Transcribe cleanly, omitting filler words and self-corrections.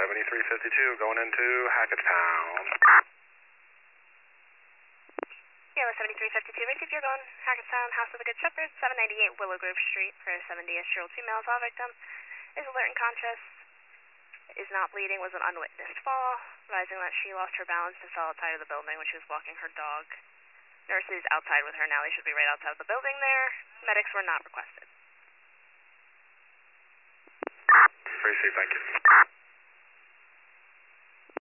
7352 going into Hackettstown. Yeah, 7352, if you're going Hackettstown, House of the Good Shepherd, 798 Willow Grove Street for a 70-ish-year-old female assault victim. Is alert and conscious, is not bleeding, was an unwitnessed fall, advising that she lost her balance and fell outside of the building when she was walking her dog. Nurse is outside with her now. They should be right outside of the building there. Medics were not requested. Appreciate, thank you.